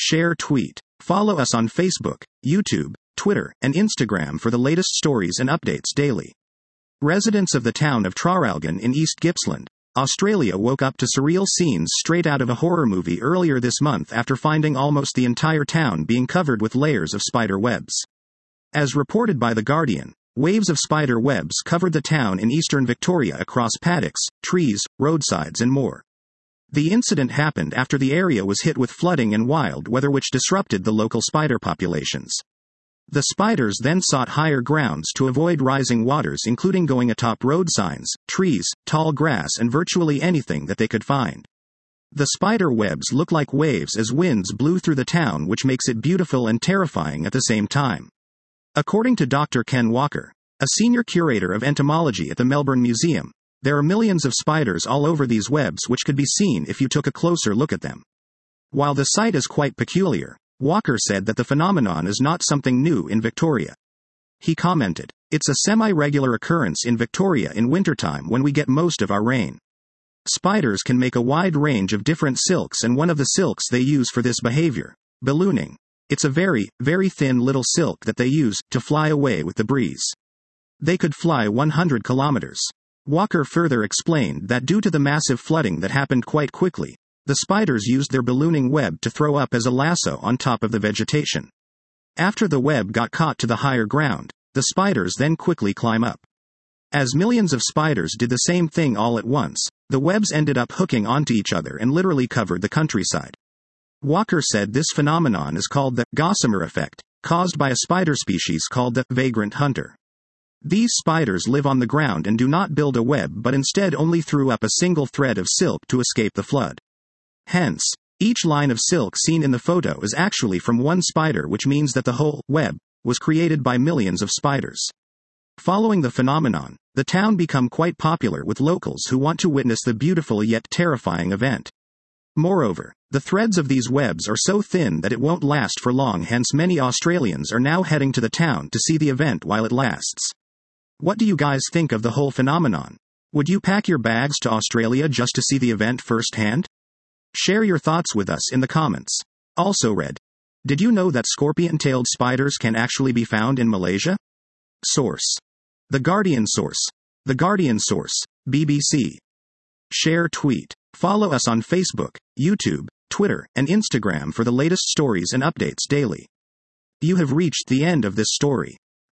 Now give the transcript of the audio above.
Share tweet. Follow us on Facebook, YouTube, Twitter, and Instagram for the latest stories and updates daily. Residents of the town of Traralgon in East Gippsland, Australia woke up to surreal scenes straight out of a horror movie earlier this month after finding almost the entire town being covered with layers of spider webs. As reported by The Guardian, waves of spider webs covered the town in eastern Victoria across paddocks, trees, roadsides and more. The incident happened after the area was hit with flooding and wild weather which disrupted the local spider populations. The spiders then sought higher grounds to avoid rising waters, including going atop road signs, trees, tall grass and virtually anything that they could find. The spider webs look like waves as winds blew through the town, which makes it beautiful and terrifying at the same time. According to Dr. Ken Walker, a senior curator of entomology at the Melbourne Museum, there are millions of spiders all over these webs which could be seen if you took a closer look at them. While the sight is quite peculiar, Walker said that the phenomenon is not something new in Victoria. He commented, "It's a semi-regular occurrence in Victoria in wintertime when we get most of our rain. Spiders can make a wide range of different silks, and one of the silks they use for this behavior, ballooning. It's a very, very thin little silk that they use to fly away with the breeze. They could fly 100 kilometers. Walker further explained that due to the massive flooding that happened quite quickly, the spiders used their ballooning web to throw up as a lasso on top of the vegetation. After the web got caught to the higher ground, the spiders then quickly climb up. As millions of spiders did the same thing all at once, the webs ended up hooking onto each other and literally covered the countryside." Walker said this phenomenon is called the gossamer effect, caused by a spider species called the vagrant hunter. These spiders live on the ground and do not build a web but instead only threw up a single thread of silk to escape the flood. Hence, each line of silk seen in the photo is actually from one spider, which means that the whole web was created by millions of spiders. Following the phenomenon, the town became quite popular with locals who want to witness the beautiful yet terrifying event. Moreover, the threads of these webs are so thin that it won't last for long, hence many Australians are now heading to the town to see the event while it lasts. What do you guys think of the whole phenomenon? Would you pack your bags to Australia just to see the event firsthand? Share your thoughts with us in the comments. Also read. Did you know that scorpion-tailed spiders can actually be found in Malaysia? Source. The Guardian source. The Guardian source, BBC. Share tweet. Follow us on Facebook, YouTube, Twitter, and Instagram for the latest stories and updates daily. You have reached the end of this story.